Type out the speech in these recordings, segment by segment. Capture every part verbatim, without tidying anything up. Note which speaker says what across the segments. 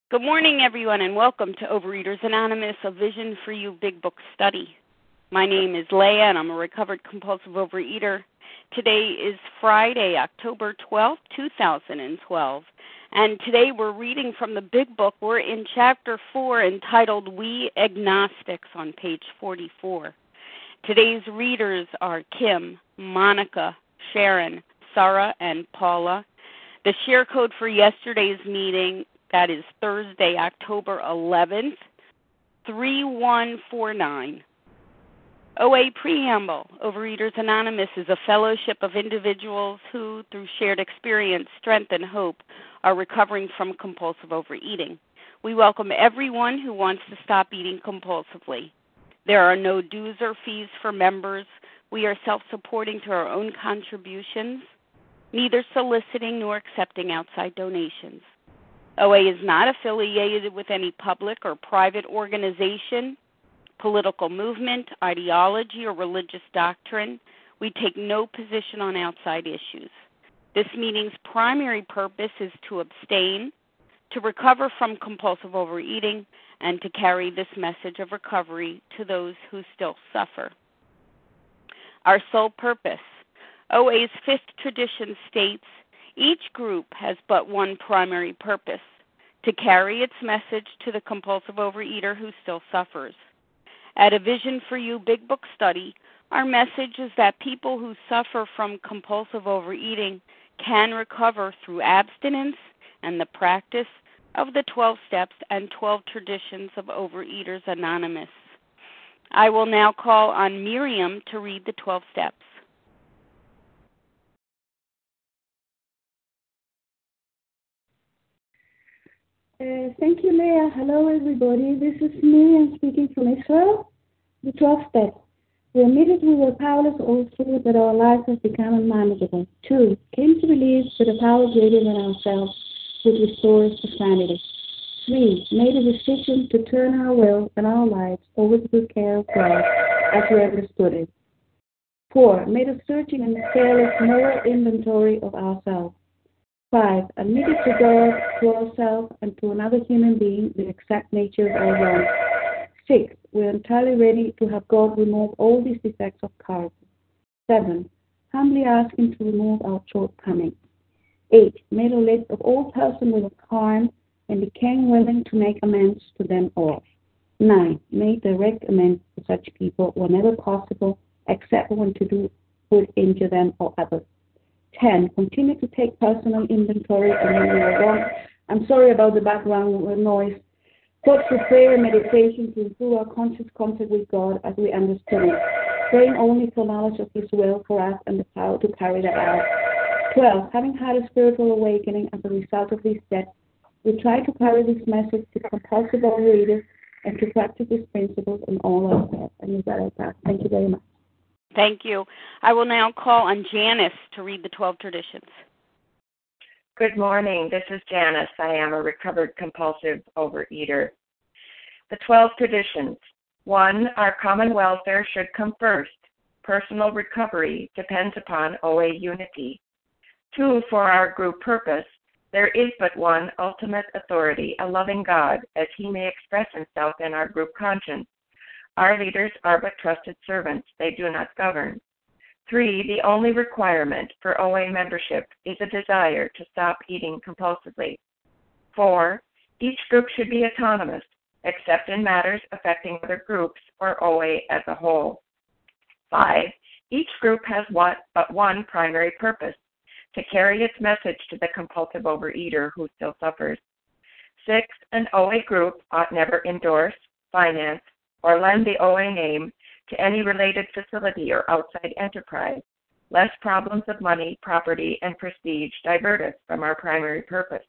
Speaker 1: Good morning, everyone, and welcome to Overeaters Anonymous, a Vision for You Big Book study. My name is Leah, and I'm a recovered compulsive overeater. Today is Friday, October twelfth, two thousand twelve, and today we're reading from the Big Book. We're in Chapter four, entitled We Agnostics, on page forty-four. Today's readers are Kim, Monica, Sharon, Sarah, and Paula. The share code for yesterday's meeting, that is Thursday, October eleventh, three one four nine. O A Preamble. Overeaters Anonymous is a fellowship of individuals who, through shared experience, strength, and hope, are recovering from compulsive overeating. We welcome everyone who wants to stop eating compulsively. There are no dues or fees for members. We are self-supporting to our own contributions, neither soliciting nor accepting outside donations. O A is not affiliated with any public or private organization, political movement, ideology, or religious doctrine. We take no position on outside issues. This meeting's primary purpose is to abstain, to recover from compulsive overeating, and to carry this message of recovery to those who still suffer. Our sole purpose. O A's fifth tradition states, each group has but one primary purpose, to carry its message to the compulsive overeater who still suffers. At a Vision for You Big Book study, our message is that people who suffer from compulsive overeating can recover through abstinence and the practice of the twelve steps and twelve traditions of Overeaters Anonymous. I will now call on Miriam to read the twelve steps.
Speaker 2: Uh, thank you, Leah. Hello, everybody. This is Miriam speaking from Israel. The twelfth step. We admitted we were powerless all through, that our lives have become unmanageable. Two, came to believe that a power greater than ourselves would restore us to sanity. Three, made a decision to turn our will and our lives over to the care of God as we understood it. Four, made a searching and careless moral inventory of ourselves. Five, admitted to God, to ourselves, and to another human being the exact nature of our wrong. Six, we're entirely ready to have God remove all these defects of character. Seven, humbly ask Him to remove our shortcomings. Eight, made a list of all persons we have harmed and became willing to make amends to them all. Nine, made direct amends to such people whenever possible, except when to do would injure them or others. Ten, continue to take personal inventory and when we are wrong. I'm sorry about the background noise. Sought for prayer and meditation to improve our conscious contact with God as we understand it. Praying only for knowledge of His will for us and the power to carry that out. Twelve, having had a spiritual awakening as a result of these steps, we try to carry this message to compulsive overeaters and to practice these principles in all our lives. And with that, I pass. Thank you very much.
Speaker 1: Thank you. I will now call on Janice to read the twelve traditions.
Speaker 3: Good morning. This is Janice. I am a recovered compulsive overeater. The twelve traditions. One, our common welfare should come first. Personal recovery depends upon O A unity. Two, for our group purpose, there is but one ultimate authority, a loving God, as He may express Himself in our group conscience. Our leaders are but trusted servants. They do not govern. Three, the only requirement for O A membership is a desire to stop eating compulsively. Four, each group should be autonomous, except in matters affecting other groups or O A as a whole. Five, each group has one, but one primary purpose, to carry its message to the compulsive overeater who still suffers. Six, an O A group ought never endorse, finance, or lend the O A name to any related facility or outside enterprise, lest problems of money, property, and prestige divert us from our primary purpose.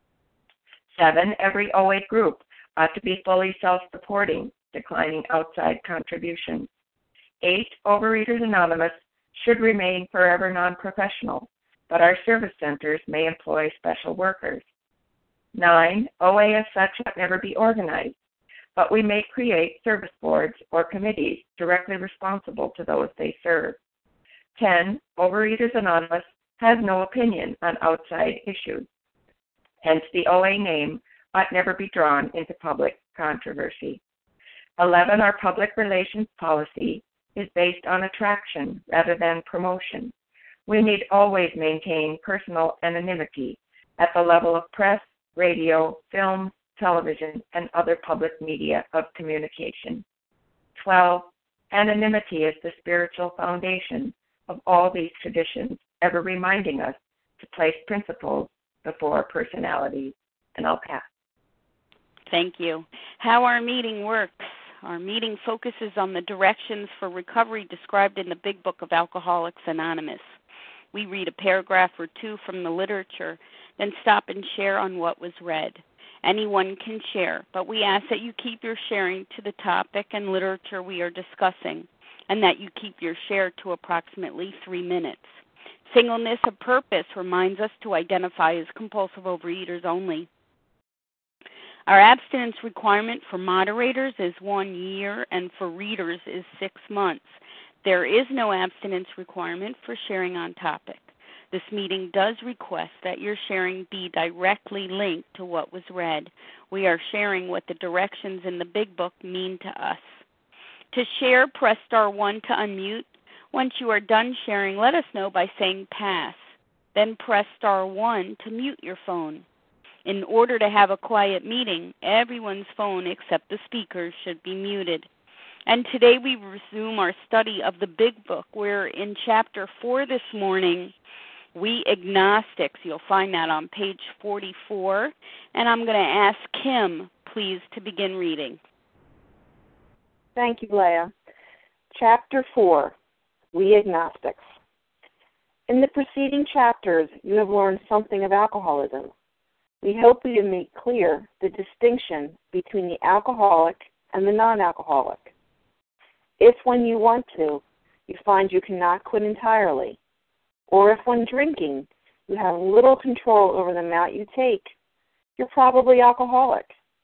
Speaker 3: Seven, every O A group ought to be fully self-supporting, declining outside contributions. Eight, Overeaters Anonymous should remain forever non-professional, but our service centers may employ special workers. Nine, O A as such ought never be organized, but we may create service boards or committees directly responsible to those they serve. Ten, Overeaters Anonymous has no opinion on outside issues. Hence the O A name, ought never be drawn into public controversy. eleven, our public relations policy is based on attraction rather than promotion. We need always maintain personal anonymity at the level of press, radio, film, television, and other public media of communication. twelve, anonymity is the spiritual foundation of all these traditions, ever reminding us to place principles before personalities. And I'll pass.
Speaker 1: Thank you. How our meeting works. Our meeting focuses on the directions for recovery described in the Big Book of Alcoholics Anonymous. We read a paragraph or two from the literature, then stop and share on what was read. Anyone can share, but we ask that you keep your sharing to the topic and literature we are discussing, and that you keep your share to approximately three minutes. Singleness of purpose reminds us to identify as compulsive overeaters only. Our abstinence requirement for moderators is one year, and for readers is six months. There is no abstinence requirement for sharing on topic. This meeting does request that your sharing be directly linked to what was read. We are sharing what the directions in the Big Book mean to us. To share, press star one to unmute. Once you are done sharing, let us know by saying pass. Then press star one to mute your phone. In order to have a quiet meeting, everyone's phone except the speaker's should be muted. And today we resume our study of the Big Book. We're in chapter four this morning, We Agnostics. You'll find that on page forty-four. And I'm going to ask Kim, please, to begin reading.
Speaker 4: Thank you, Leah. Chapter four, We Agnostics. In the preceding chapters, you have learned something of alcoholism. We hope we have made clear the distinction between the alcoholic and the non-alcoholic. If when you want to, you find you cannot quit entirely, or if when drinking you have little control over the amount you take, you're probably alcoholic.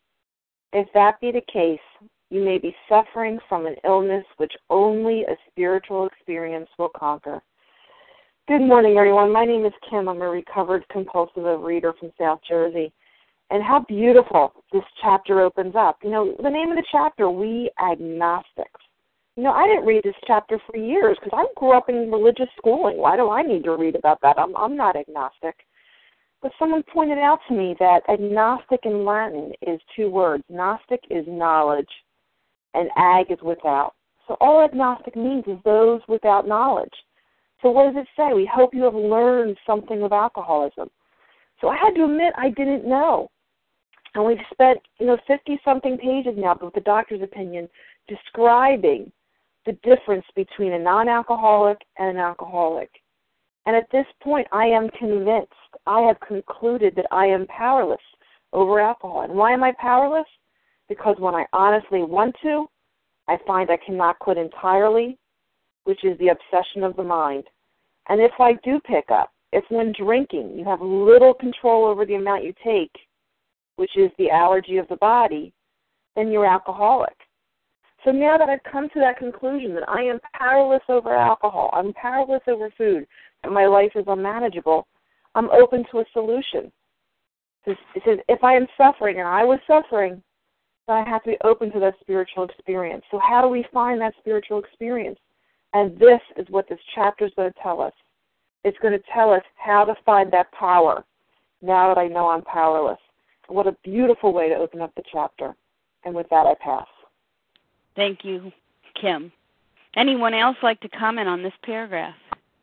Speaker 4: If that be the case, you may be suffering from an illness which only a spiritual experience will conquer. Good morning, everyone. My name is Kim. I'm a recovered compulsive overeater from South Jersey. And how beautiful this chapter opens up. You know, the name of the chapter, We Agnostics. You know, I didn't read this chapter for years because I grew up in religious schooling. Why do I need to read about that? I'm, I'm not agnostic. But someone pointed out to me that agnostic in Latin is two words. Gnostic is knowledge, and ag is without. So all agnostic means is those without knowledge. So what does it say? We hope you have learned something of alcoholism. So I had to admit I didn't know. And we've spent, you know, fifty-something pages now with the doctor's opinion describing the difference between a non-alcoholic and an alcoholic. And at this point, I am convinced, I have concluded that I am powerless over alcohol. And why am I powerless? Because when I honestly want to, I find I cannot quit entirely, which is the obsession of the mind. And if I do pick up, if when drinking you have little control over the amount you take, which is the allergy of the body, then you're alcoholic. So now that I've come to that conclusion that I am powerless over alcohol, I'm powerless over food, and my life is unmanageable, I'm open to a solution. It says if I am suffering, and I was suffering, then I have to be open to that spiritual experience. So how do we find that spiritual experience? And this is what this chapter is going to tell us. It's going to tell us how to find that power now that I know I'm powerless. What a beautiful way to open up the chapter. And with that, I pass.
Speaker 1: Thank you, Kim. Anyone else like to comment on this paragraph?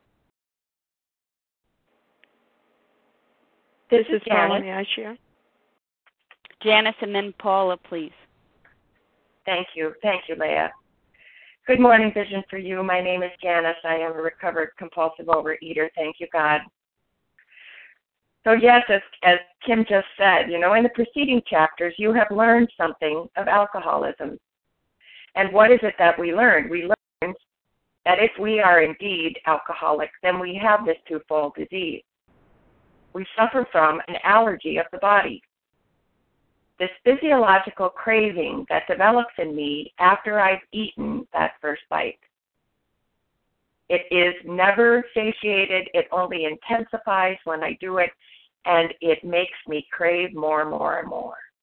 Speaker 4: This is
Speaker 3: Janice.
Speaker 4: May I share?
Speaker 1: Janice and then Paula, please.
Speaker 3: Thank you. Thank you, Leah. Good morning, Vision for You. My name is Janice. I am a recovered compulsive overeater. Thank you, God. So yes, as, as Kim just said, you know, in the preceding chapters, you have learned something of alcoholism. And what is it that we learned? We learned that if we are indeed alcoholics, then we have this twofold disease. We suffer from an allergy of the body. This physiological craving that develops in me after I've eaten that first bite. It is never satiated. It only intensifies when I do it, and it makes me crave more and more and more.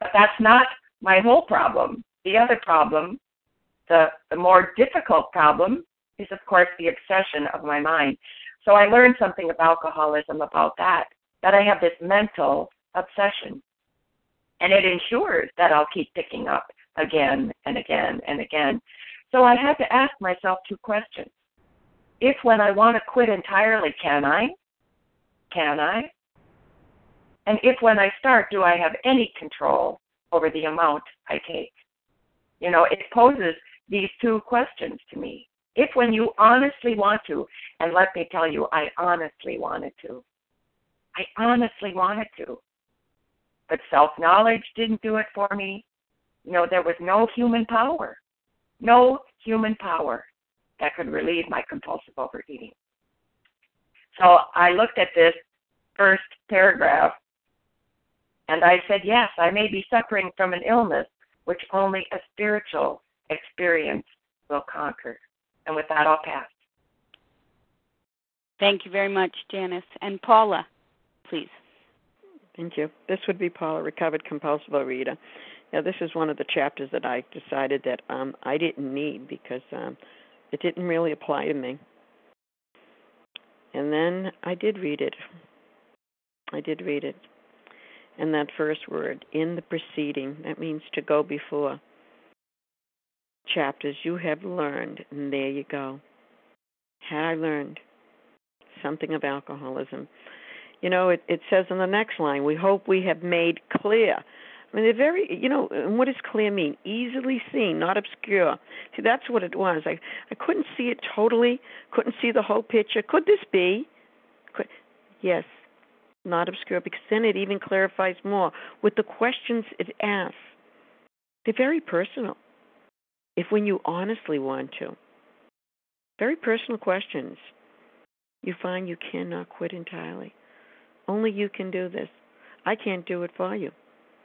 Speaker 3: But that's not my whole problem. The other problem, the, the more difficult problem, is, of course, the obsession of my mind. So I learned something about alcoholism about that, that I have this mental obsession. And it ensures that I'll keep picking up again and again and again. So I had to ask myself two questions. If when I want to quit entirely, can I? Can I? And if when I start, do I have any control over the amount I take? You know, it poses these two questions to me. If when you honestly want to, and let me tell you, I honestly wanted to. I honestly wanted to. But self-knowledge didn't do it for me. You know, there was no human power, no human power that could relieve my compulsive overeating. So I looked at this first paragraph, and I said, yes, I may be suffering from an illness which only a spiritual experience will conquer. And with that, I'll pass.
Speaker 1: Thank you very much, Janice. And Paula, please.
Speaker 5: Thank you. This would be Paula, recovered compulsive overeater. Now, this is one of the chapters that I decided that um, I didn't need because um, it didn't really apply to me. And then I did read it. I did read it. And that first word, in the preceding, that means to go before. Chapters you have learned, and there you go. Had I learned something of alcoholism? You know, it, it says in the next line, we hope we have made clear. I mean, they're very, you know, what does clear mean? Easily seen, not obscure. See, that's what it was. I, I couldn't see it totally, couldn't see the whole picture. Could this be? Could, yes, not obscure, because then it even clarifies more with the questions it asks. They're very personal, if when you honestly want to. Very personal questions. You find you cannot quit entirely. Only you can do this. I can't do it for you.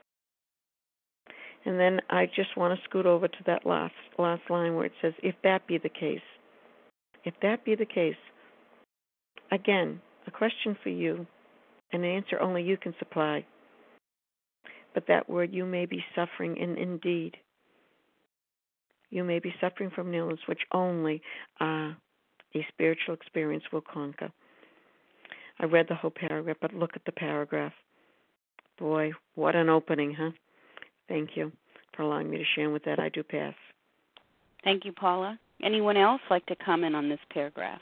Speaker 5: And then I just want to scoot over to that last last line where it says, if that be the case, if that be the case, again, a question for you, an answer only you can supply. But that word, you may be suffering, and indeed, you may be suffering from an illness which only uh, a spiritual experience will conquer. I read the whole paragraph, but look at the paragraph. Boy, what an opening, huh? Thank you for allowing me to share with that. I do pass.
Speaker 1: Thank you, Paula. Anyone else like to comment on this paragraph?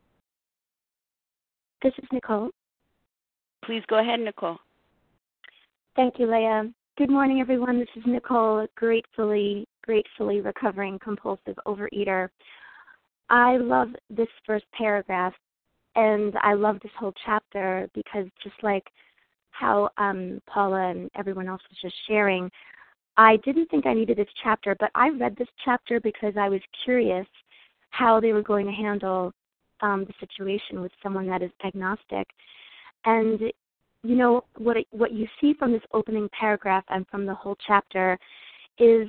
Speaker 6: This is Nicole.
Speaker 1: Please go ahead, Nicole.
Speaker 6: Thank you, Leah. Good morning, everyone. This is Nicole, gratefully, gratefully recovering compulsive overeater. I love this first paragraph, and I love this whole chapter because just like how um, Paula and everyone else was just sharing, I didn't think I needed this chapter, but I read this chapter because I was curious how they were going to handle um, the situation with someone that is agnostic. And, you know, what it, what you see from this opening paragraph and from the whole chapter is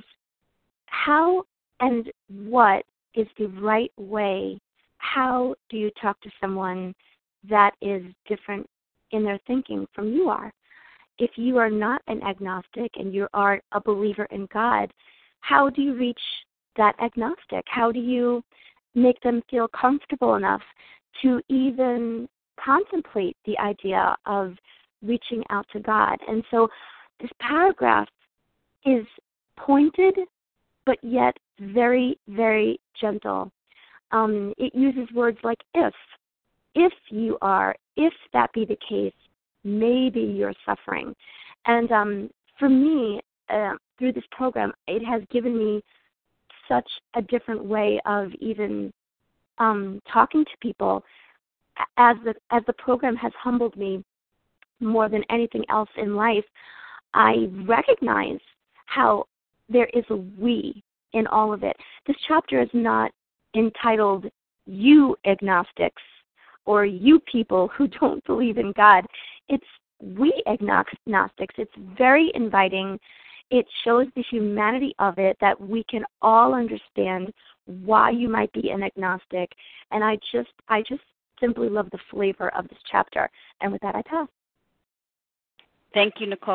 Speaker 6: how and what is the right way. How do you talk to someone that is different in their thinking from you are? If you are not an agnostic and you are a believer in God, how do you reach that agnostic? How do you make them feel comfortable enough to even contemplate the idea of reaching out to God? And so this paragraph is pointed, but yet very, very gentle. Um, it uses words like if. If you are, if that be the case, maybe you're suffering. And um, for me, uh, through this program, it has given me such a different way of even um, talking to people. As the as the program has humbled me more than anything else in life, I recognize how there is a we in all of it. This chapter is not entitled "You Agnostics" or "You people who don't believe in God." It's we agnostics. It's very inviting. It shows the humanity of it, that we can all understand why you might be an agnostic. And I just, I just simply love the flavor of this chapter. And with that, I pass.
Speaker 1: Thank you, Nicole.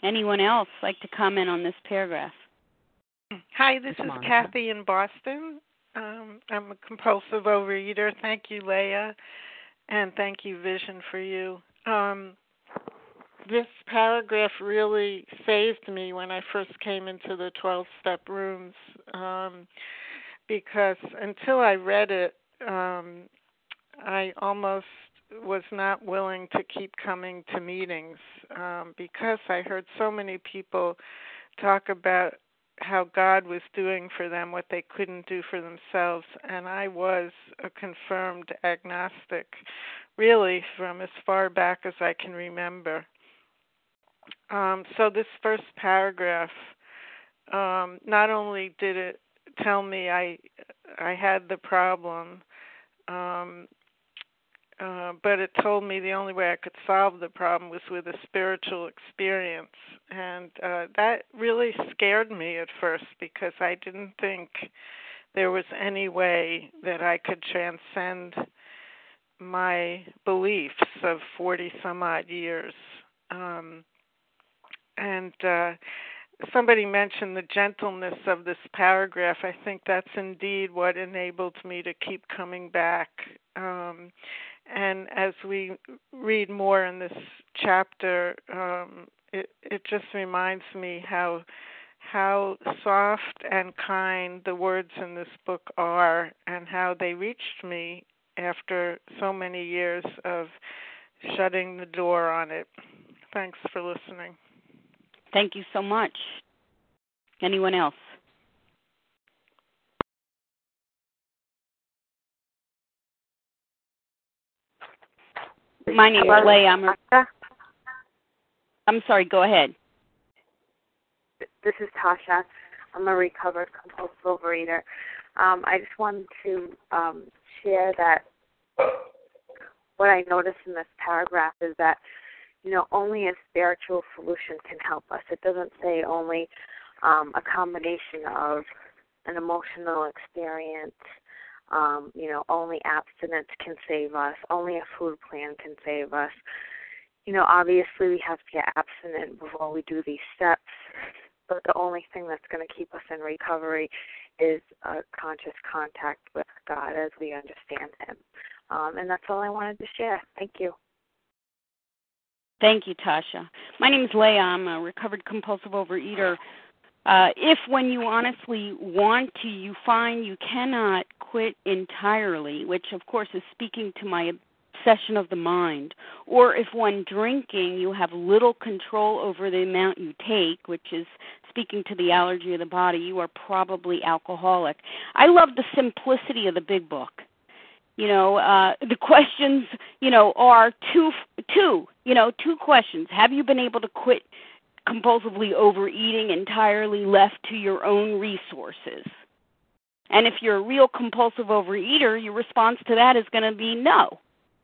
Speaker 1: Anyone else like to comment on this paragraph?
Speaker 7: Hi, this is Kathy in Boston. Um, I'm a compulsive overeater. Thank you, Leah, and thank you, Vision for You. Um, this paragraph really saved me when I first came into the twelve-step rooms, um, because until I read it, um, I almost was not willing to keep coming to meetings um, because I heard so many people talk about how God was doing for them what they couldn't do for themselves, and I was a confirmed agnostic, really, from as far back as I can remember. Um, so this first paragraph, um, not only did it tell me I I had the problem, um, uh, but it told me the only way I could solve the problem was with a spiritual experience. And uh, that really scared me at first because I didn't think there was any way that I could transcend my beliefs of forty some odd years. Um, and uh, somebody mentioned the gentleness of this paragraph. I think that's indeed what enabled me to keep coming back. Um, and as we read more in this chapter, um, it, it just reminds me how how soft and kind the words in this book are, and how they reached me after so many years of shutting the door on it. Thanks for listening.
Speaker 1: Thank you so much. Anyone else? My name is Leah. I'm, a, I'm sorry, go ahead.
Speaker 4: This is Tasha. I'm a recovered compulsive overeater. Um, I just wanted to um, share that what I noticed in this paragraph is that, you know, only a spiritual solution can help us. It doesn't say only um, a combination of an emotional experience. Um, you know, only abstinence can save us. Only a food plan can save us. You know, obviously we have to get abstinent before we do these steps, but the only thing that's going to keep us in recovery is a conscious contact with God as we understand Him. Um, and that's all I wanted to share. Thank you.
Speaker 1: Thank you, Tasha. My name is Leah. I'm a recovered compulsive overeater. Uh, if when you honestly want to, you find you cannot quit entirely, which of course is speaking to my obsession of the mind, or if when drinking you have little control over the amount you take, which is speaking to the allergy of the body, you are probably alcoholic. I love the simplicity of the big book. You know, uh, the questions, you know, are two, two, you know, two questions. Have you been able to quit compulsively overeating entirely left to your own resources? And if you're a real compulsive overeater, your response to that is going to be no.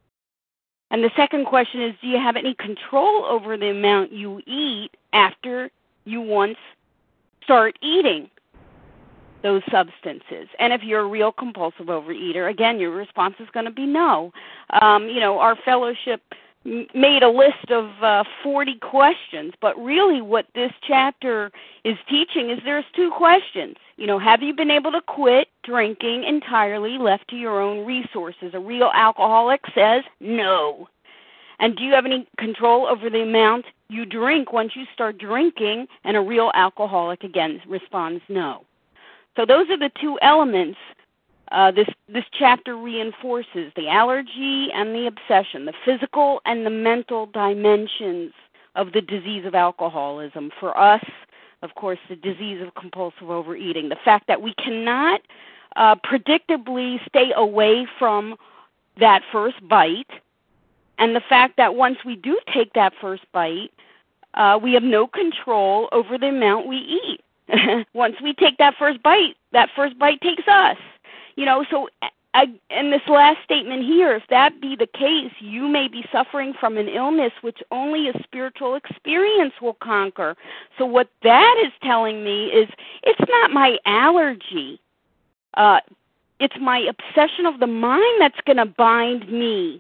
Speaker 1: And the second question is, do you have any control over the amount you eat after you once start eating those substances? And if you're a real compulsive overeater, again, your response is going to be no. Um, you know, our fellowship made a list of uh, forty questions, but really what this chapter is teaching is there's two questions. You know, have you been able to quit drinking entirely left to your own resources? A real alcoholic says no. And do you have any control over the amount you drink once you start drinking? And a real alcoholic, again, responds no. So those are the two elements Uh, this this chapter reinforces the allergy and the obsession, the physical and the mental dimensions of the disease of alcoholism. For us, of course, the disease of compulsive overeating. The fact that we cannot uh, predictably stay away from that first bite, and the fact that once we do take that first bite, uh, we have no control over the amount we eat. Once we take that first bite, that first bite takes us. You know, so I, in this last statement here, if that be the case, you may be suffering from an illness which only a spiritual experience will conquer. So what that is telling me is it's not my allergy. Uh, it's my obsession of the mind that's going to bind me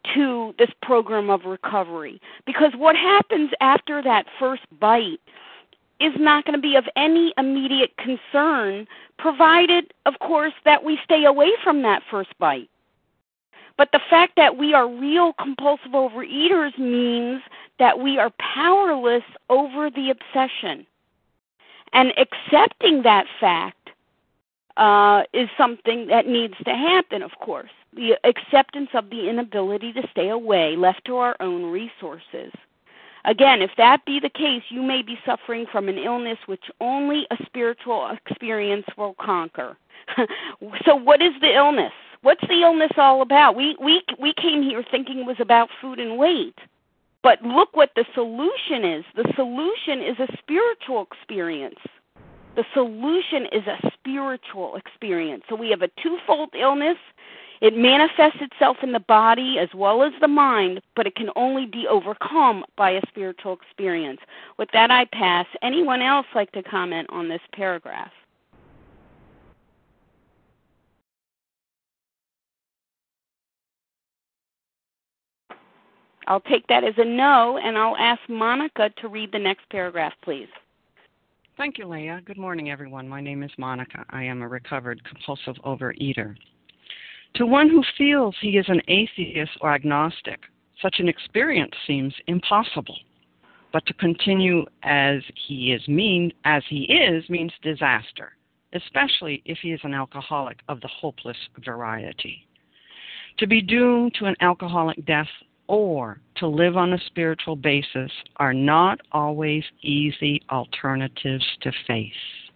Speaker 1: to this program of recovery, because what happens after that first bite is not going to be of any immediate concern, provided, of course, that we stay away from that first bite. But the fact that we are real compulsive overeaters means that we are powerless over the obsession. And accepting that fact uh, is something that needs to happen, of course. The acceptance of the inability to stay away, left to our own resources. Again, if that be the case, you may be suffering from an illness which only a spiritual experience will conquer. So what is the illness? What's the illness all about? We, we, we came here thinking it was about food and weight. But look what the solution is. The solution is a spiritual experience. The solution is a spiritual experience. So we have a twofold illness. It manifests itself in the body as well as the mind, but it can only be overcome by a spiritual experience. With that, I pass. Anyone else like to comment on this paragraph? I'll take that as a no, and I'll ask Monica to read the next paragraph, please.
Speaker 8: Thank you, Leah. Good morning, everyone. My name is Monica. I am a recovered compulsive overeater. To one who feels he is an atheist or agnostic, such an experience seems impossible. But to continue as he is mean as he is means disaster, especially if he is an alcoholic of the hopeless variety. To be doomed to an alcoholic death or to live on a spiritual basis are not always easy alternatives to face.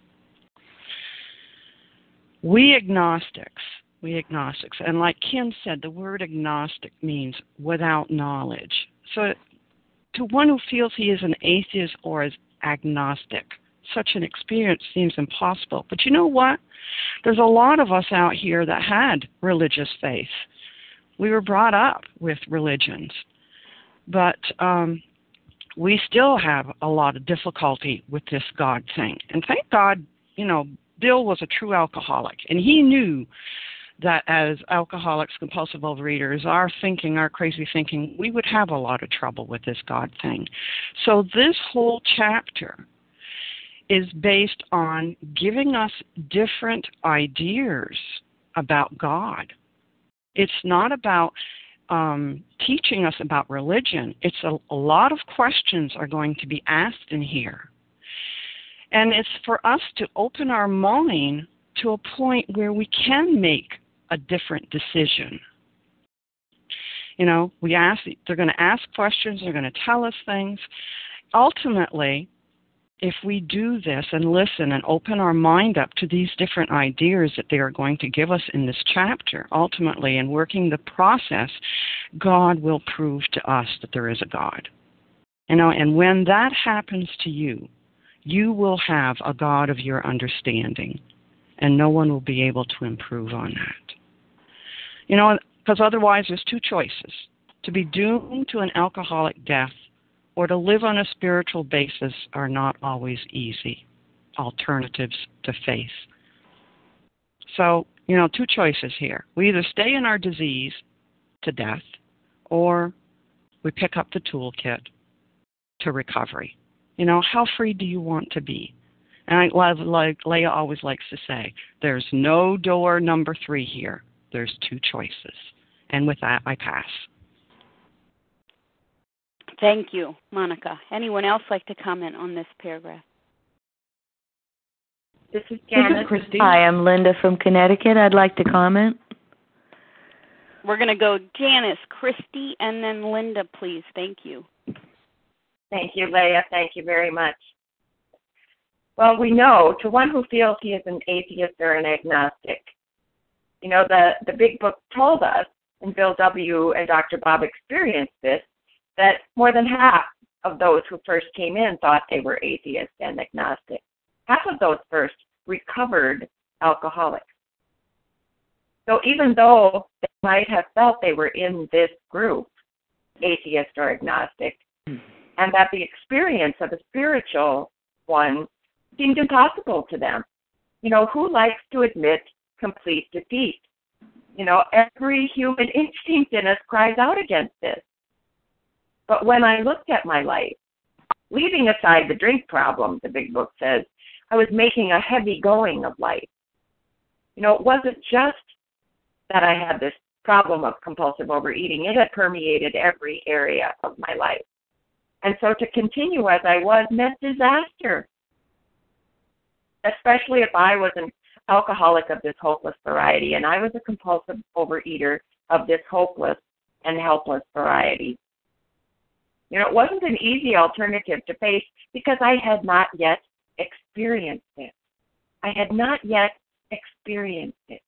Speaker 8: We agnostics, we agnostics, and like Kim said, the word agnostic means without knowledge. So to one who feels he is an atheist or is agnostic, such an experience seems impossible. But you know what? There's a lot of us out here that had religious faith. We were brought up with religions, but um, we still have a lot of difficulty with this God thing. And thank God, you know, Bill was a true alcoholic, and he knew that as alcoholics, compulsive overeaters, our thinking, our crazy thinking, we would have a lot of trouble with this God thing. So this whole chapter is based on giving us different ideas about God. It's not about um, teaching us about religion. It's a, a lot of questions are going to be asked in here. And it's for us to open our mind to a point where we can make a different decision. You know, we ask, they're going to ask questions, they're going to tell us things. Ultimately, if we do this and listen and open our mind up to these different ideas that they are going to give us in this chapter, ultimately, in working the process, God will prove to us that there is a God. You know, and when that happens to you, you will have a God of your understanding, and no one will be able to improve on that. You know, because otherwise there's two choices: to be doomed to an alcoholic death or to live on a spiritual basis are not always easy alternatives to faith. So, you know, two choices here. We either stay in our disease to death, or we pick up the toolkit to recovery. You know, how free do you want to be? And I love, like Leah always likes to say, there's no door number three here. There's two choices. And with that, I pass.
Speaker 1: Thank you, Monica. Anyone else like to comment on this paragraph?
Speaker 3: This is Janice.
Speaker 9: This is Christy. Hi, I'm Linda from Connecticut. I'd like to comment.
Speaker 1: We're going to go Janice, Christy, and then Linda, please. Thank you.
Speaker 3: Thank you, Leah. Thank you very much. Well, we know, to one who feels he is an atheist or an agnostic, you know, the, the big book told us, and Bill W. and Doctor Bob experienced this, that more than half of those who first came in thought they were atheists and agnostic. Half of those first recovered alcoholics. So even though they might have felt they were in this group, atheist or agnostic, and that the experience of a spiritual one seemed impossible to them. You know, who likes to admit complete defeat? You know, every human instinct in us cries out against this. But when I looked at my life, leaving aside the drink problem, the big book says, I was making a heavy going of life. You know, it wasn't just that I had this problem of compulsive overeating. It had permeated every area of my life. And so to continue as I was meant disaster, especially if I was an alcoholic of this hopeless variety and I was a compulsive overeater of this hopeless and helpless variety. You know, it wasn't an easy alternative to face because I had not yet experienced it. I had not yet experienced it.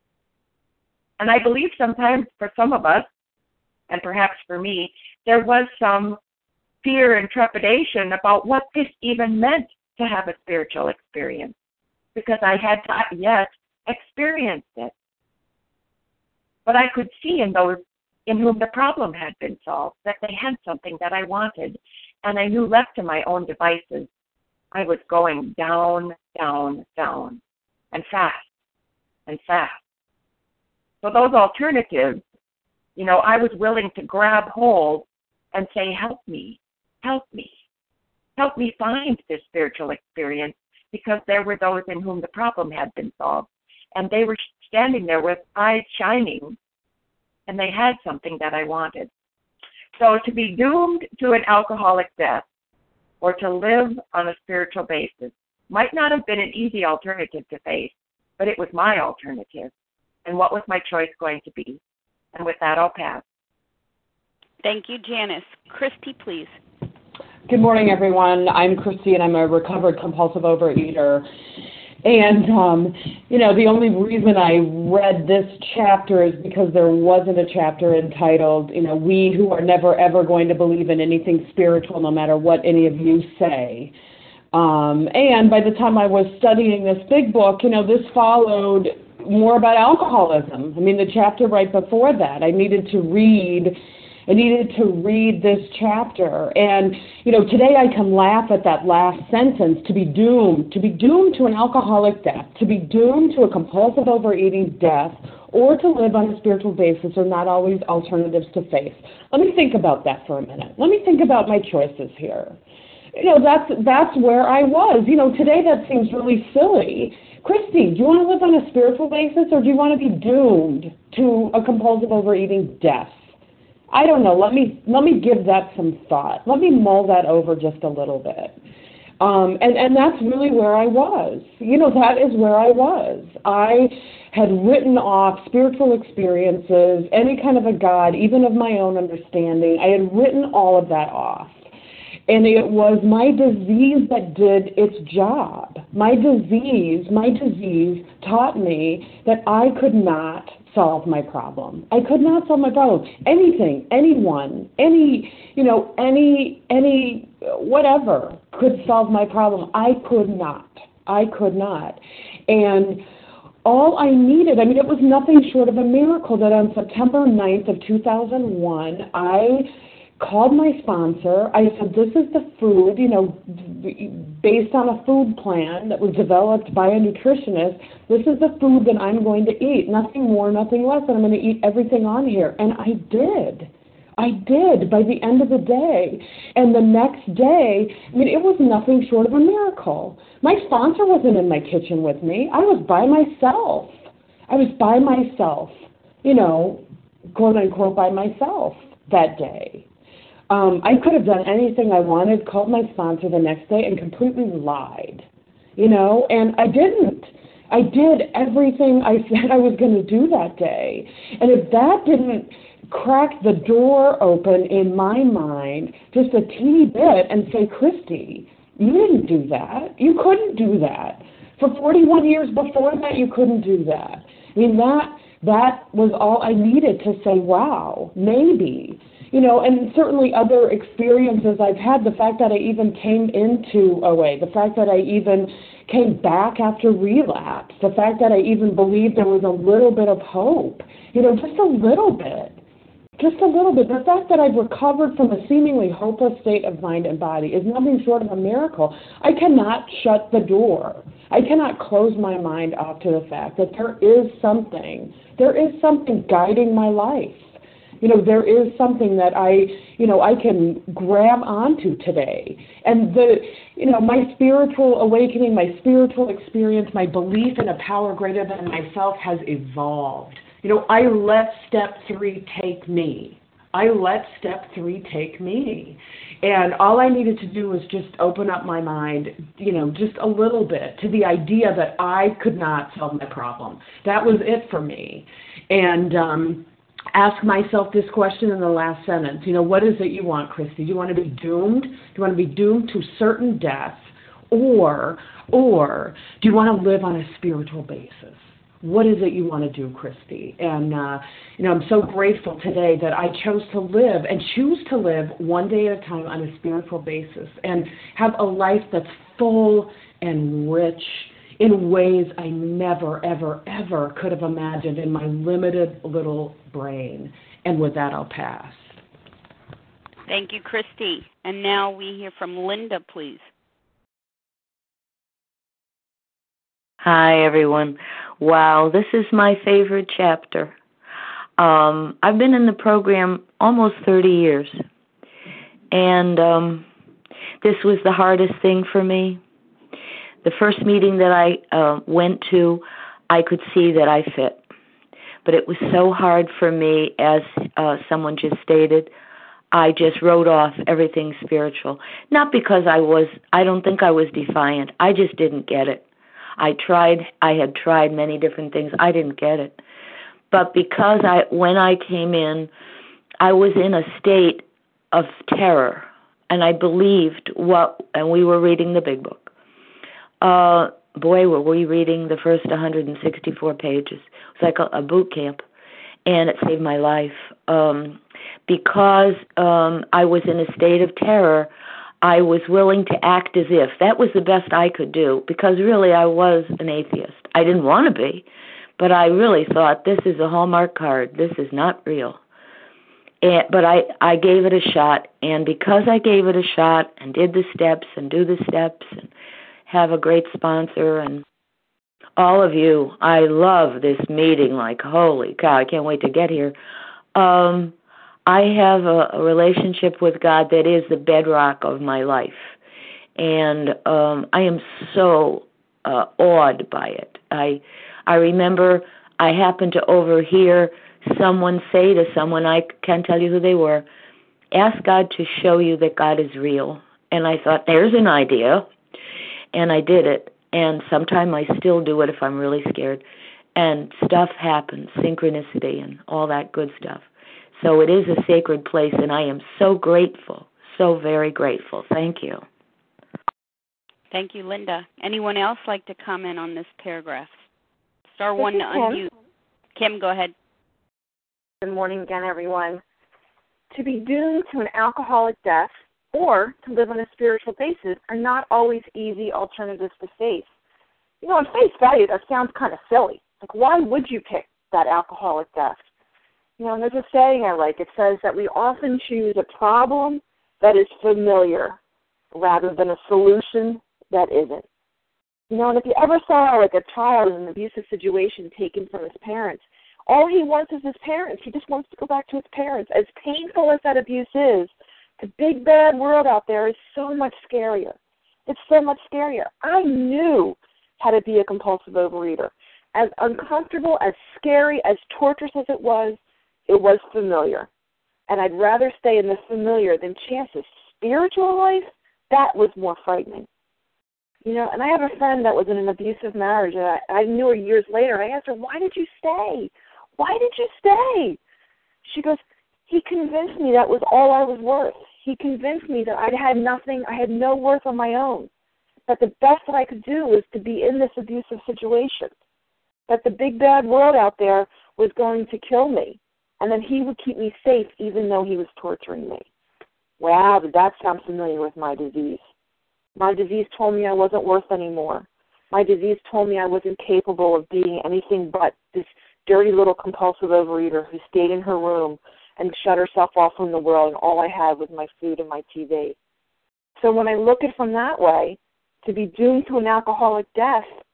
Speaker 3: And I believe sometimes for some of us, and perhaps for me, there was some fear and trepidation about what this even meant to have a spiritual experience, because I had not yet experienced it. But I could see in those in whom the problem had been solved that they had something that I wanted, and I knew left to my own devices, I was going down, down, down, and fast, and fast. So those alternatives, you know, I was willing to grab hold and say, help me, help me, help me find this spiritual experience, because there were those in whom the problem had been solved, and they were standing there with eyes shining, and they had something that I wanted. So to be doomed to an alcoholic death or to live on a spiritual basis might not have been an easy alternative to face, but it was my alternative. And what was my choice going to be? And with that, I'll pass.
Speaker 1: Thank you, Janice. Christy, please.
Speaker 10: Good morning, everyone. I'm Christy, and I'm a recovered compulsive overeater. And, um, you know, the only reason I read this chapter is because there wasn't a chapter entitled, you know, we who are never, ever going to believe in anything spiritual, no matter what any of you say. Um, and by the time I was studying this big book, you know, this followed more about alcoholism. I mean, the chapter right before that, I needed to read I needed to read this chapter. And, you know, today I can laugh at that last sentence, to be doomed, to be doomed to an alcoholic death, to be doomed to a compulsive overeating death, or to live on a spiritual basis are not always alternatives to face. Let me think about that for a minute. Let me think about my choices here. You know, that's that's where I was. You know, today that seems really silly. Christy, do you want to live on a spiritual basis, or do you want to be doomed to a compulsive overeating death? I don't know. Let me let me give that some thought. Let me mull that over just a little bit. Um, and, and that's really where I was. You know, that is where I was. I had written off spiritual experiences, any kind of a God, even of my own understanding. I had written all of that off. And it was my disease that did its job. My disease, my disease taught me that I could not solve my problem. I could not solve my problem. Anything, anyone, any, you know, any, any, whatever could solve my problem. I could not. I could not. And all I needed, I mean, it was nothing short of a miracle that on September ninth of two thousand one, I called my sponsor. I said, this is the food, you know, based on a food plan that was developed by a nutritionist. This is the food that I'm going to eat. Nothing more, nothing less. And I'm going to eat everything on here. And I did. I did by the end of the day. And the next day, I mean, it was nothing short of a miracle. My sponsor wasn't in my kitchen with me. I was by myself. I was by myself, you know, quote unquote, by myself that day. Um, I could have done anything I wanted, called my sponsor the next day, and completely lied, you know, and I didn't. I did everything I said I was going to do that day. And if that didn't crack the door open in my mind just a teeny bit and say, Christy, you didn't do that. You couldn't do that. For forty-one years before that, you couldn't do that. I mean, that that was all I needed to say, wow, maybe. You know, and certainly other experiences I've had, the fact that I even came into O A, the fact that I even came back after relapse, the fact that I even believed there was a little bit of hope, you know, just a little bit, just a little bit. The fact that I've recovered from a seemingly hopeless state of mind and body is nothing short of a miracle. I cannot shut the door. I cannot close my mind off to the fact that there is something, there is something guiding my life. You know, there is something that I, you know, I can grab onto today. And the, you know, my spiritual awakening, my spiritual experience, my belief in a power greater than myself has evolved. You know, I let step three take me. I let step three take me. And all I needed to do was just open up my mind, you know, just a little bit to the idea that I could not solve my problem. That was it for me. And um, ask myself this question in the last sentence. You know, what is it you want, Christy? Do you want to be doomed? Do you want to be doomed to certain death? Or, or do you want to live on a spiritual basis? What is it you want to do, Christy? And, uh, you know, I'm so grateful today that I chose to live and choose to live one day at a time on a spiritual basis and have a life that's full and rich in ways I never, ever, ever could have imagined in my limited little brain. And with that, I'll pass.
Speaker 1: Thank you, Christy. And now we hear from Linda, please.
Speaker 9: Hi, everyone. Wow, this is my favorite chapter. Um, I've been in the program almost thirty years, and um, this was the hardest thing for me. The first meeting that I uh, went to, I could see that I fit, but it was so hard for me, as uh, someone just stated. I just wrote off everything spiritual. Not because I was, I don't think I was defiant. I just didn't get it. I tried, I had tried many different things. I didn't get it. But because I, when I came in, I was in a state of terror, and I believed what, and we were reading the big book. Uh, boy, were we reading the first one hundred sixty-four pages. It was like a, a boot camp, and it saved my life. Um, because um, I was in a state of terror, I was willing to act as if. That was the best I could do, because really I was an atheist. I didn't want to be, but I really thought, this is a Hallmark card. This is not real. And, but I, I gave it a shot, and because I gave it a shot and did the steps and do the steps and have a great sponsor and all of you, I love this meeting like, holy cow, I can't wait to get here. Um, I have a, a relationship with God that is the bedrock of my life, and um, I am so uh, awed by it. I I remember I happened to overhear someone say to someone, I can't tell you who they were, ask God to show you that God is real. And I thought, there's an idea, and I did it. And sometimes I still do it if I'm really scared. And stuff happens, synchronicity and all that good stuff. So it is a sacred place, and I am so grateful, so very grateful. Thank you.
Speaker 1: Thank you, Linda. Anyone else like to comment on this paragraph? Star
Speaker 4: this
Speaker 1: one to
Speaker 4: Kim.
Speaker 1: unmute. Kim, go ahead.
Speaker 4: Good morning again, everyone. To be doomed to an alcoholic death or to live on a spiritual basis are not always easy alternatives to face. You know, on face value, that sounds kind of silly. Like, why would you pick that alcoholic death? You know, and there's a saying I like. It says that we often choose a problem that is familiar rather than a solution that isn't. You know, and if you ever saw, like, a child in an abusive situation taken from his parents, all he wants is his parents. He just wants to go back to his parents. As painful as that abuse is, the big, bad world out there is so much scarier. It's so much scarier. I knew how to be a compulsive overeater. As uncomfortable, as scary, as torturous as it was, it was familiar. And I'd rather stay in the familiar than chance a spiritual life. That was more frightening. You know, and I have a friend that was in an abusive marriage, and I, I knew her years later. I asked her, why did you stay? Why did you stay? She goes, he convinced me that was all I was worth. He convinced me that I had nothing, I had no worth on my own, that the best that I could do was to be in this abusive situation, that the big bad world out there was going to kill me, and then he would keep me safe even though he was torturing me. Wow, did that sound familiar with my disease? My disease told me I wasn't worth anymore. My disease told me I wasn't capable of being anything but this dirty little compulsive overeater who stayed in her room and shut herself off from the world, and all I had was my food and my T V. So when I look at it from that way, to be doomed to an alcoholic death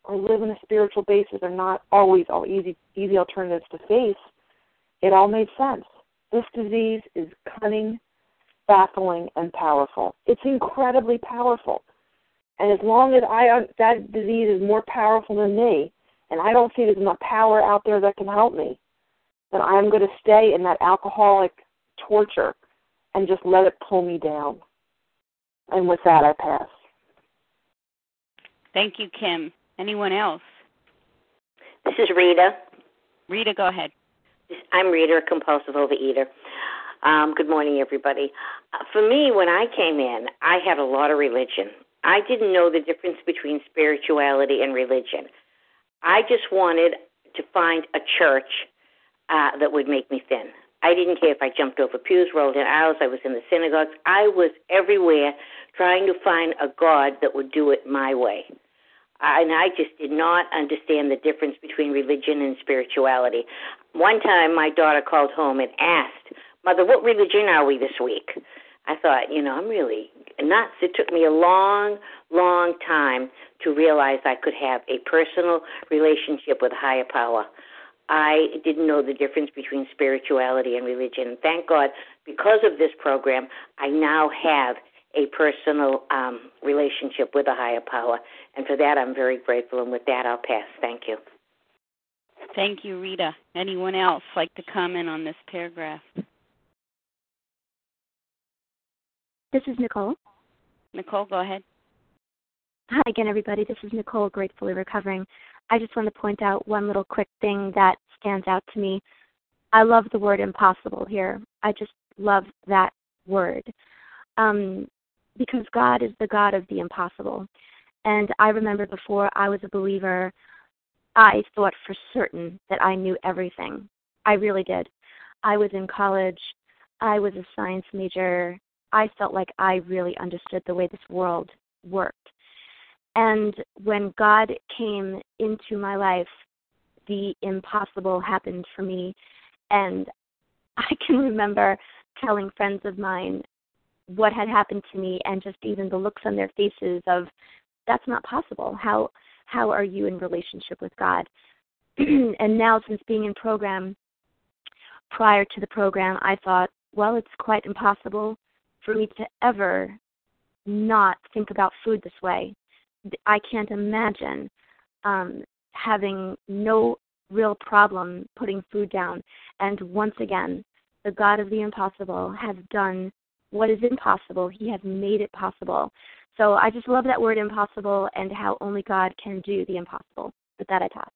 Speaker 4: or live on a spiritual basis are not always all easy easy alternatives to face, it all made sense. This disease is cunning, baffling, and powerful. It's incredibly powerful. And as long as I that disease is more powerful than me, and I don't see there's enough power out there that can help me, then I'm going to stay in that alcoholic torture and just let it pull me down. And with that, I pass.
Speaker 1: Thank you, Kim. Anyone else?
Speaker 11: This is Rita.
Speaker 1: Rita, go ahead.
Speaker 11: I'm Rita, a compulsive overeater. Um, good morning, everybody. Uh, for me, when I came in, I had a lot of religion. I didn't know the difference between spirituality and religion. I just wanted to find a church uh, that would make me thin. I didn't care if I jumped over pews, rolled in aisles, I was in the synagogues. I was everywhere trying to find a God that would do it my way. And I just did not understand the difference between religion and spirituality. One time my daughter called home and asked, Mother, what religion are we this week? I thought, you know, I'm really nuts. It took me a long, long time to realize I could have a personal relationship with a higher power. I didn't know the difference between spirituality and religion. And thank God, because of this program, I now have a personal um, relationship with a higher power. And for that, I'm very grateful. And with that, I'll pass. Thank you.
Speaker 1: Thank you, Rita. Anyone else like to comment on this paragraph?
Speaker 6: This is Nicole.
Speaker 1: Nicole, go ahead.
Speaker 6: Hi again, everybody. This is Nicole, gratefully recovering. I just want to point out one little quick thing that stands out to me. I love the word impossible here. I just love that word. Um, because God is the God of the impossible. And I remember before I was a believer, I thought for certain that I knew everything. I really did. I was in college. I was a science major. I felt like I really understood the way this world worked. And when God came into my life, the impossible happened for me. And I can remember telling friends of mine what had happened to me, and just even the looks on their faces of, that's not possible. How how are you in relationship with God? And now, since being in program, prior to the program, I thought, well, it's quite impossible for me to ever not think about food this way. I can't imagine um, having no real problem putting food down. And once again, the God of the impossible has done what is impossible. He has made it possible. So I just love that word impossible and how only God can do the impossible. With that, I pass.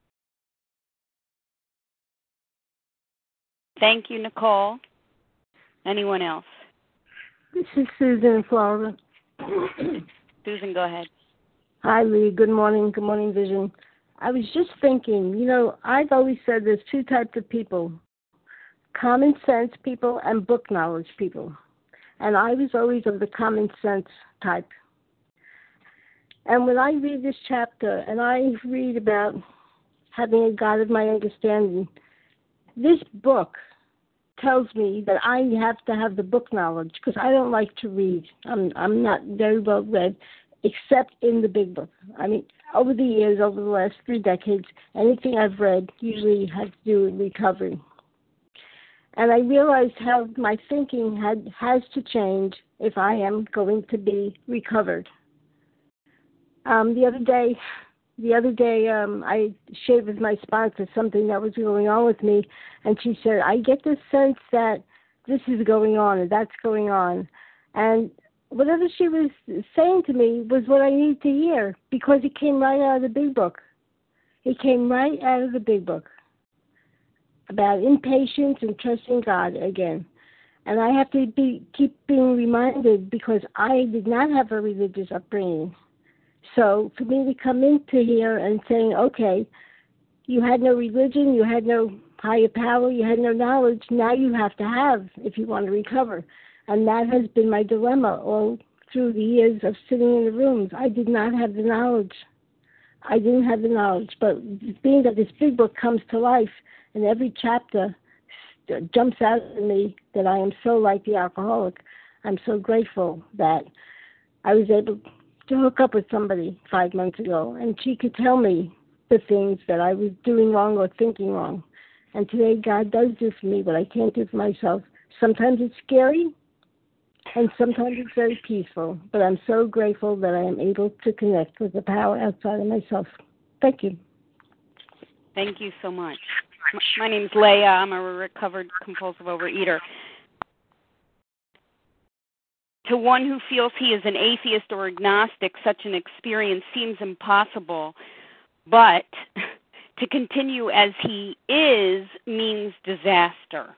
Speaker 1: Thank you, Nicole. Anyone else?
Speaker 12: This is Susan in Florida.
Speaker 1: Susan, go ahead.
Speaker 12: Hi, Lee. Good morning. Good morning, Vision. I was just thinking, you know, I've always said there's two types of people, common sense people and book knowledge people. And I was always of the common sense type. And when I read this chapter and I read about having a God of my understanding, this book tells me that I have to have the book knowledge because I don't like to read. I'm I'm not very well read, except in the big book. I mean, over the years, over the last three decades, anything I've read usually has to do with recovery. And I realized how my thinking had has to change if I am going to be recovered. Um, the other day, the other day, um, I shared with my sponsor something that was going on with me, and she said, "I get the sense that this is going on and that's going on," and whatever she was saying to me was what I needed to hear because it came right out of the big book. It came right out of the big book. About impatience and trusting God again. And I have to be keep being reminded because I did not have a religious upbringing. So for me to come into here and saying, okay, you had no religion, you had no higher power, you had no knowledge, now you have to have if you want to recover. And that has been my dilemma all through the years of sitting in the rooms. I did not have the knowledge. I didn't have the knowledge. But being that this big book comes to life, and every chapter jumps out at me that I am so like the alcoholic. I'm so grateful that I was able to hook up with somebody five months ago, and she could tell me the things that I was doing wrong or thinking wrong. And today God does this for me, but I can't do for myself. Sometimes it's scary, and sometimes it's very peaceful, but I'm so grateful that I am able to connect with the power outside of myself. Thank you.
Speaker 1: Thank you so much. My name's Leah. I'm a recovered compulsive overeater. To one who feels he is an atheist or agnostic, such an experience seems impossible, but to continue as he is means disaster.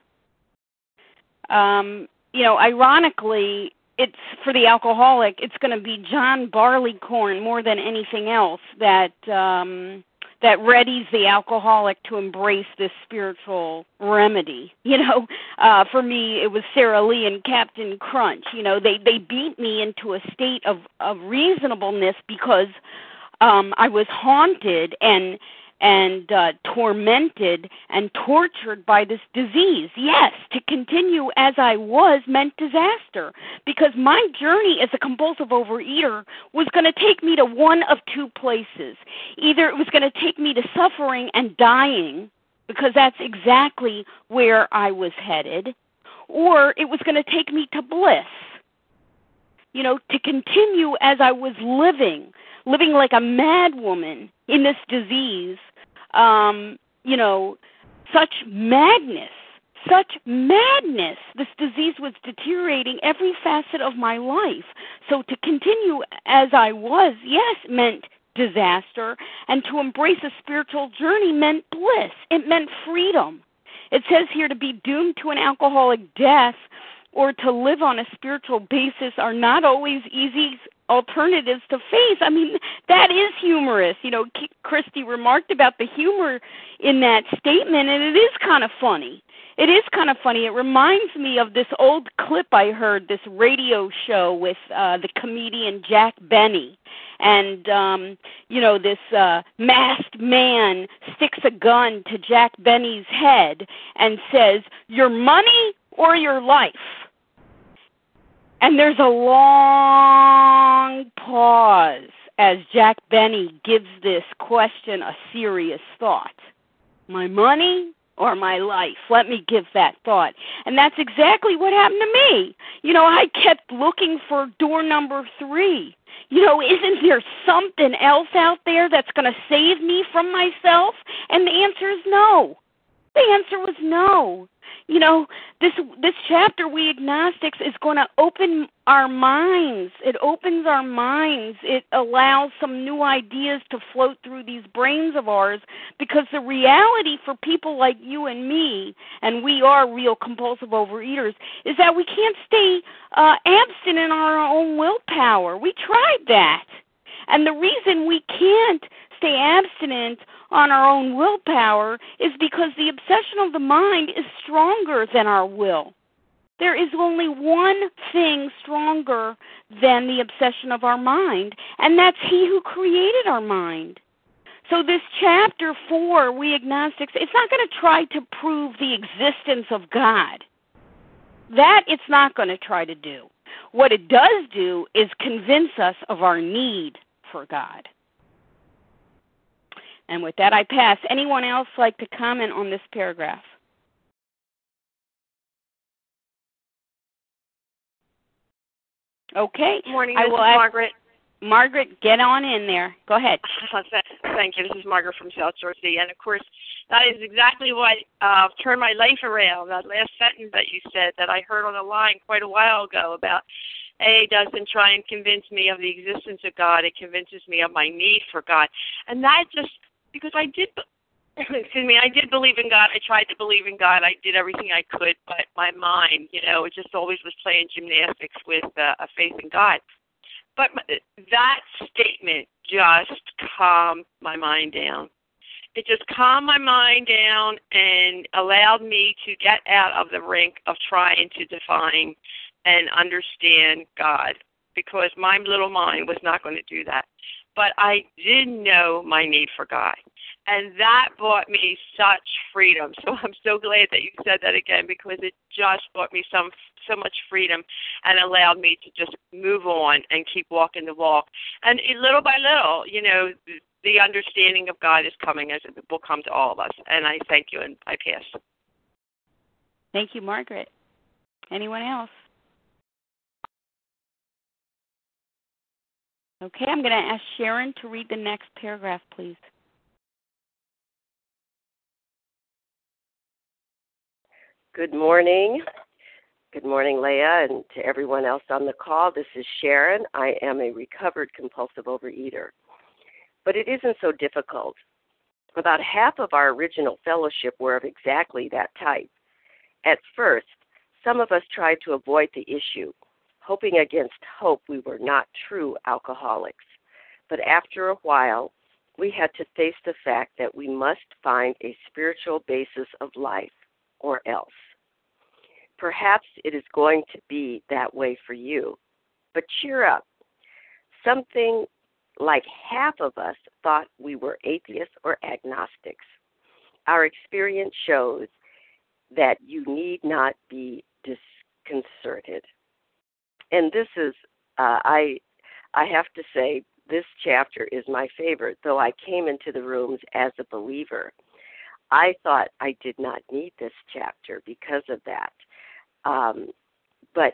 Speaker 1: Um, you know, ironically, it's for the alcoholic, it's going to be John Barleycorn more than anything else that um, that readies the alcoholic to embrace this spiritual remedy. You know, uh, for me, it was Sarah Lee and Captain Crunch. You know, they, they beat me into a state of, of reasonableness because um, I was haunted and and uh, tormented and tortured by this disease. Yes, to continue as I was meant disaster, because my journey as a compulsive overeater was going to take me to one of two places. Either it was going to take me to suffering and dying, because that's exactly where I was headed, or it was going to take me to bliss. You know, to continue as I was living, living like a mad woman in this disease, um, you know, such madness, such madness. This disease was deteriorating every facet of my life. So to continue as I was, yes, meant disaster, and to embrace a spiritual journey meant bliss. It meant freedom. It says here to be doomed to an alcoholic death or to live on a spiritual basis are not always easy alternatives to face. I mean, that is humorous. You know, Christy remarked about the humor in that statement, and it is kind of funny. It is kind of funny. It reminds me of this old clip I heard, this radio show with uh, the comedian Jack Benny. And, um, you know, this uh, masked man sticks a gun to Jack Benny's head and says, "Your money or your life?" And there's a long pause as Jack Benny gives this question a serious thought. My money or my life? Let me give that thought. And that's exactly what happened to me. You know, I kept looking for door number three. You know, isn't there something else out there that's going to save me from myself? And the answer is no. The answer was no. You know, this this chapter, We Agnostics, is going to open our minds. It opens our minds. It allows some new ideas to float through these brains of ours, because the reality for people like you and me, and we are real compulsive overeaters, is that we can't stay uh, abstinent on our own willpower. We tried that. And the reason we can't stay abstinent on our own willpower is because the obsession of the mind is stronger than our will. There is only one thing stronger than the obsession of our mind, and that's He who created our mind. So this chapter four, We Agnostics, it's not going to try to prove the existence of God. That it's not going to try to do. What it does do is convince us of our need for God. And with that, I pass. Anyone else like to comment on this paragraph? Okay.
Speaker 13: Good morning,
Speaker 1: I
Speaker 13: this
Speaker 1: will
Speaker 13: is
Speaker 1: ask
Speaker 13: Margaret.
Speaker 1: Margaret, get on in there. Go ahead.
Speaker 13: Thank you. This is Margaret from South Jersey. And, of course, that is exactly what uh, turned my life around, that last sentence that you said that I heard on the line quite a while ago about A doesn't try and convince me of the existence of God. It convinces me of my need for God. And that just, because I did, excuse me, I did believe in God. I tried to believe in God. I did everything I could, but my mind, you know, it just always was playing gymnastics with uh, a faith in God. But that statement just calmed my mind down. It just calmed my mind down and allowed me to get out of the rink of trying to define and understand God, because my little mind was not going to do that. But I did know my need for God. And that brought me such freedom. So I'm so glad that you said that again, because it just brought me some so much freedom and allowed me to just move on and keep walking the walk. And little by little, you know, the understanding of God is coming, as it will come to all of us. And I thank you, and I pass.
Speaker 1: Thank you, Margaret. Anyone else? Okay, I'm going to ask Sharon to read the next paragraph, please.
Speaker 14: Good morning. Good morning, Leah, and to everyone else on the call. This is Sharon. I am a recovered compulsive overeater. But it isn't so difficult. About half of our original fellowship were of exactly that type. At first, some of us tried to avoid the issue, hoping against hope we were not true alcoholics. But after a while, we had to face the fact that we must find a spiritual basis of life, or else. Perhaps it is going to be that way for you. But cheer up. Something like half of us thought we were atheists or agnostics. Our experience shows that you need not be disconcerted. And this is, uh, I, I have to say, this chapter is my favorite, though I came into the rooms as a believer. I thought I did not need this chapter because of that. Um, but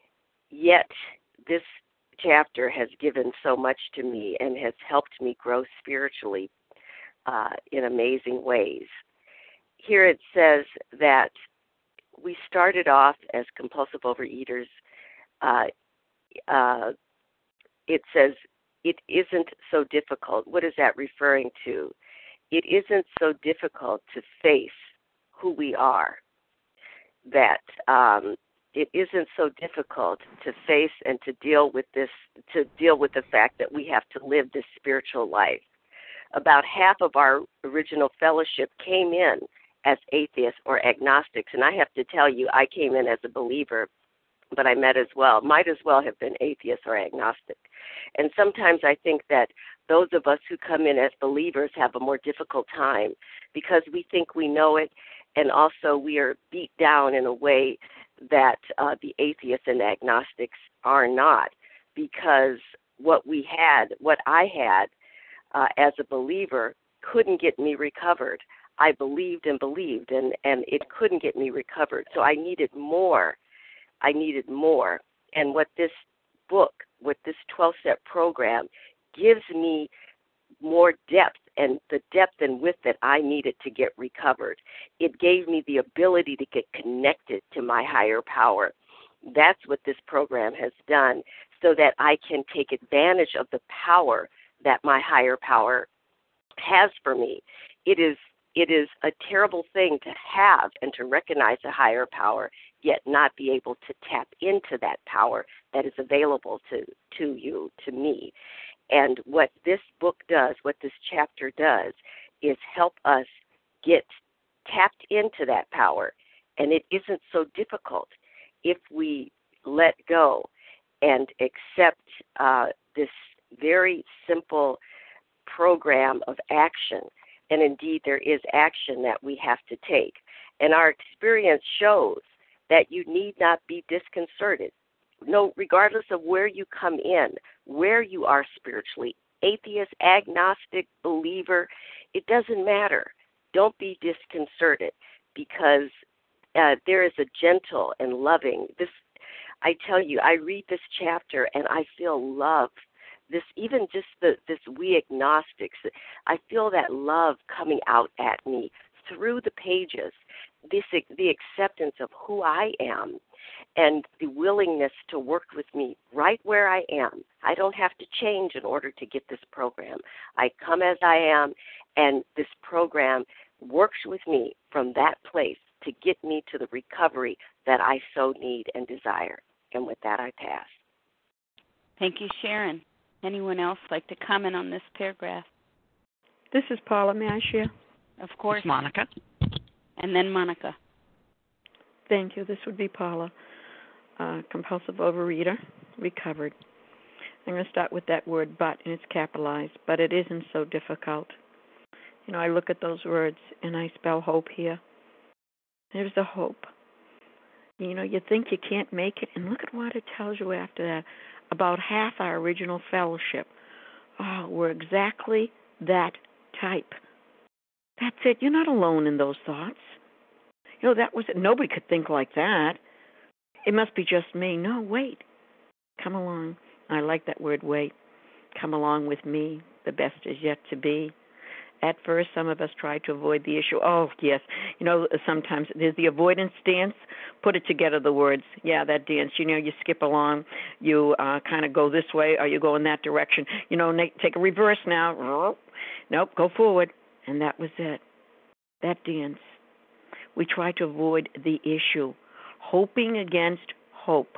Speaker 14: yet this chapter has given so much to me and has helped me grow spiritually uh, in amazing ways. Here it says that we started off as compulsive overeaters. Uh, uh, it says, it isn't so difficult. What is that referring to? It isn't so difficult to face who we are. That um, it isn't so difficult to face and to deal with this, to deal with the fact that we have to live this spiritual life. About half of our original fellowship came in as atheists or agnostics, and I have to tell you, I came in as a believer, but I met as well, might as well have been atheist or agnostic. And sometimes I think that those of us who come in as believers have a more difficult time because we think we know it, and also we are beat down in a way that uh, the atheists and agnostics are not, because what we had, what I had uh, as a believer couldn't get me recovered. I believed and believed, and, and it couldn't get me recovered. So I needed more. I needed more. And what this book, what this twelve-step program gives me more depth, and the depth and width that I needed to get recovered. It gave me the ability to get connected to my higher power. That's what this program has done, so that I can take advantage of the power that my higher power has for me. It is it is a terrible thing to have and to recognize a higher power, yet not be able to tap into that power that is available to, to you, to me. And what this book does, what this chapter does, is help us get tapped into that power. And it isn't so difficult if we let go and accept uh, this very simple program of action. And indeed, there is action that we have to take. And our experience shows that you need not be disconcerted. No, regardless of where you come in, where you are spiritually, atheist, agnostic, believer, it doesn't matter. Don't be disconcerted, because uh, there is a gentle and loving. This, I tell you, I read this chapter and I feel love. This, even just the, this we agnostics, I feel that love coming out at me through the pages. This, the acceptance of who I am, and the willingness to work with me right where I am. I don't have to change in order to get this program. I come as I am, and this program works with me from that place to get me to the recovery that I so need and desire. And with that, I pass.
Speaker 1: Thank you, Sharon. Anyone else like to comment on this paragraph?
Speaker 5: This is Paula. May I share?
Speaker 1: Of course.
Speaker 8: It's Monica.
Speaker 1: And then Monica.
Speaker 5: Thank you. This would be Paula, uh, compulsive overeater, recovered. I'm going to start with that word but, and it's capitalized. But it isn't so difficult. You know, I look at those words and I spell hope here. There's the hope. You know, you think you can't make it, and look at what it tells you after that. About half our original fellowship. Oh, we're exactly that type. That's it. You're not alone in those thoughts. You know, that was it. Nobody could think like that. It must be just me. No, wait. Come along. I like that word, wait. Come along with me. The best is yet to be. At first, some of us try to avoid the issue. Oh, yes. You know, sometimes there's the avoidance dance. Put it together, the words. Yeah, that dance. You know, you skip along. You uh, kind of go this way or you go in that direction. You know, take a reverse now. Nope, go forward. And that was it. That dance. We try to avoid the issue, hoping against hope.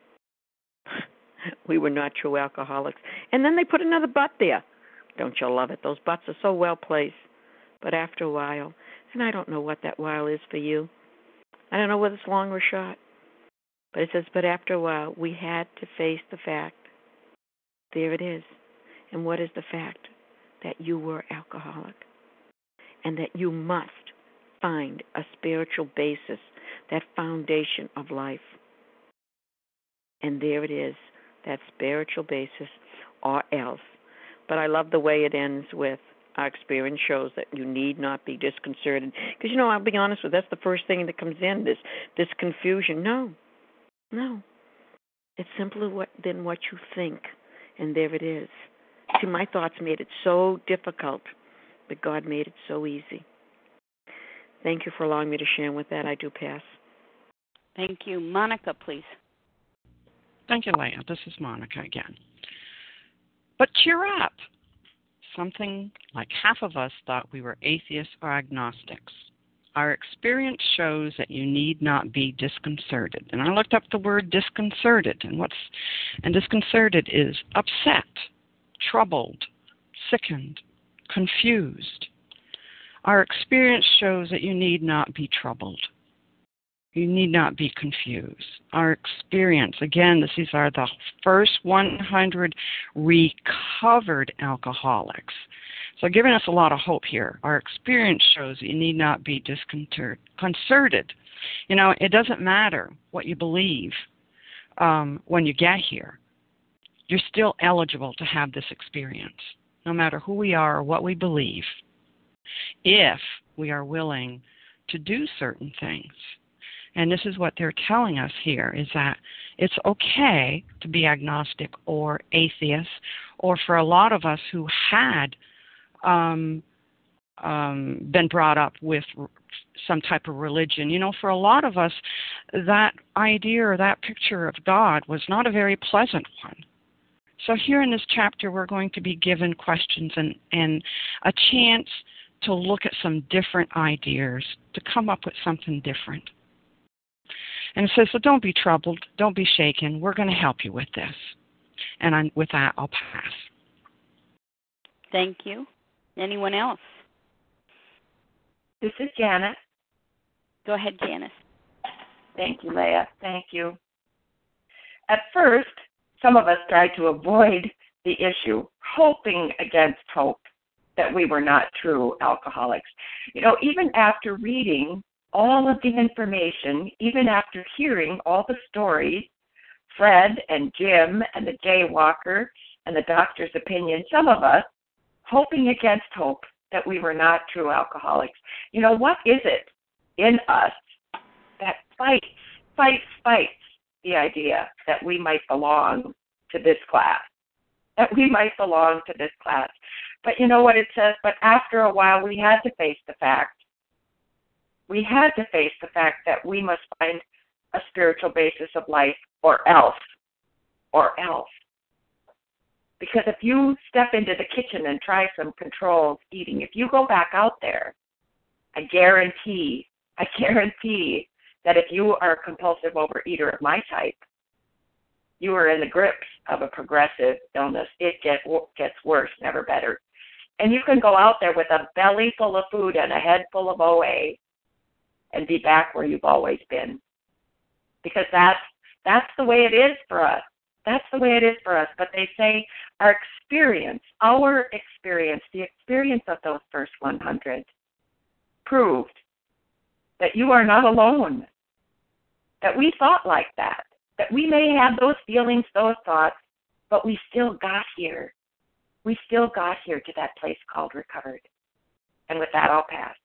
Speaker 5: We were not true alcoholics. And then they put another but there. Don't you love it? Those buts are so well placed. But after a while, and I don't know what that while is for you. I don't know whether it's long or short. But it says, but after a while, we had to face the fact. There it is. And what is the fact? That you were alcoholic. And that you must find a spiritual basis, that foundation of life. And there it is, that spiritual basis, or else. But I love the way it ends with, our experience shows that you need not be disconcerted. Because, you know, I'll be honest with you, that's the first thing that comes in, this this confusion. No, no. It's simpler what, than what you think. And there it is. See, my thoughts made it so difficult, but God made it so easy. Thank you for allowing me to share with that. I do pass.
Speaker 1: Thank you. Monica, please.
Speaker 8: Thank you, Leah. This is Monica again. But cheer up. Something like half of us thought we were atheists or agnostics. Our experience shows that you need not be disconcerted. And I looked up the word disconcerted, and what's and disconcerted is upset, troubled, sickened, confused. Our experience shows that you need not be troubled. You need not be confused. Our experience, again, these are the first one hundred recovered alcoholics. So giving us a lot of hope here. Our experience shows that you need not be disconcerted. You know, it doesn't matter what you believe um, when you get here. You're still eligible to have this experience, no matter who we are or what we believe, if we are willing to do certain things. And this is what they're telling us here, is that it's okay to be agnostic or atheist, or for a lot of us who had um, um, been brought up with some type of religion. You know, for a lot of us, that idea or that picture of God was not a very pleasant one. So here in this chapter, we're going to be given questions and, and a chance to look at some different ideas, to come up with something different. And it says, so don't be troubled, don't be shaken. We're going to help you with this. And I'm, with that, I'll pass.
Speaker 1: Thank you. Anyone else?
Speaker 3: This is Janet.
Speaker 1: Go ahead, Janice.
Speaker 3: Thank you, Leah. Thank you. At first, some of us tried to avoid the issue, hoping against hope that we were not true alcoholics. You know, even after reading all of the information, even after hearing all the stories, Fred and Jim and the jaywalker and the doctor's opinion, some of us hoping against hope that we were not true alcoholics. You know, what is it in us that fights, fights, fights the idea that we might belong to this class, that we might belong to this class? But you know what it says? But after a while, we had to face the fact. We had to face the fact that we must find a spiritual basis of life, or else, or else. Because if you step into the kitchen and try some controlled eating, if you go back out there, I guarantee, I guarantee that if you are a compulsive overeater of my type, you are in the grips of a progressive illness. It get, gets worse, never better. And you can go out there with a belly full of food and a head full of O A and be back where you've always been. Because that's, that's the way it is for us. That's the way it is for us. But they say our experience, our experience, the experience of those first one hundred proved that you are not alone, that we thought like that, that we may have those feelings, those thoughts, but we still got here. We still got here to that place called recovered. And with that, I'll pass.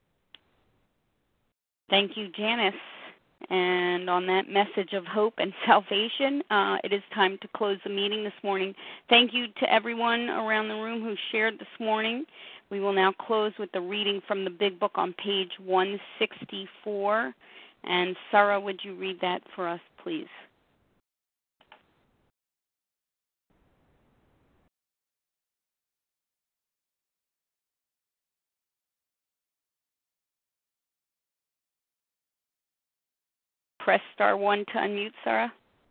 Speaker 1: Thank you, Janice. And on that message of hope and salvation, uh, it is time to close the meeting this morning. Thank you to everyone around the room who shared this morning. We will now close with the reading from the Big Book on page one sixty-four. And Sarah, would you read that for us, please? Press star one to unmute, Sarah.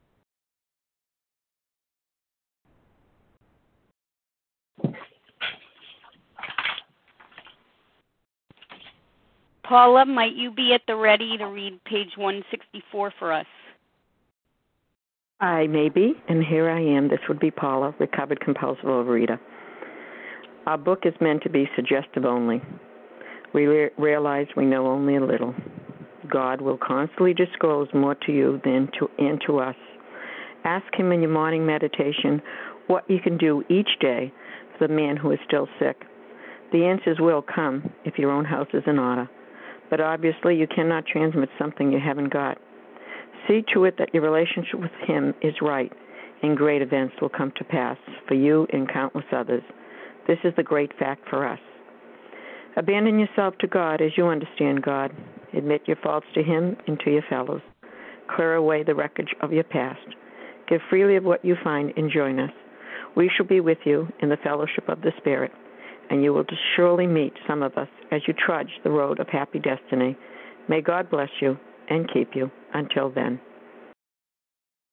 Speaker 1: Paula, might you be at the ready to read page one sixty-four for us?
Speaker 5: I may be, and here I am. This would be Paula, recovered compulsive overeater. Our book is meant to be suggestive only. We re- realize we know only a little. God will constantly disclose more to you than to and to us. Ask him in your morning meditation what you can do each day for the man who is still sick. The answers will come if your own house is in order. But obviously you cannot transmit something you haven't got. See to it that your relationship with him is right, and great events will come to pass for you and countless others. This is the great fact for us. Abandon yourself to God as you understand God. Admit your faults to him and to your fellows. Clear away the wreckage of your past. Give freely of what you find and join us. We shall be with you in the fellowship of the Spirit, and you will surely meet some of us as you trudge the road of happy destiny. May God bless you and keep you. Until then.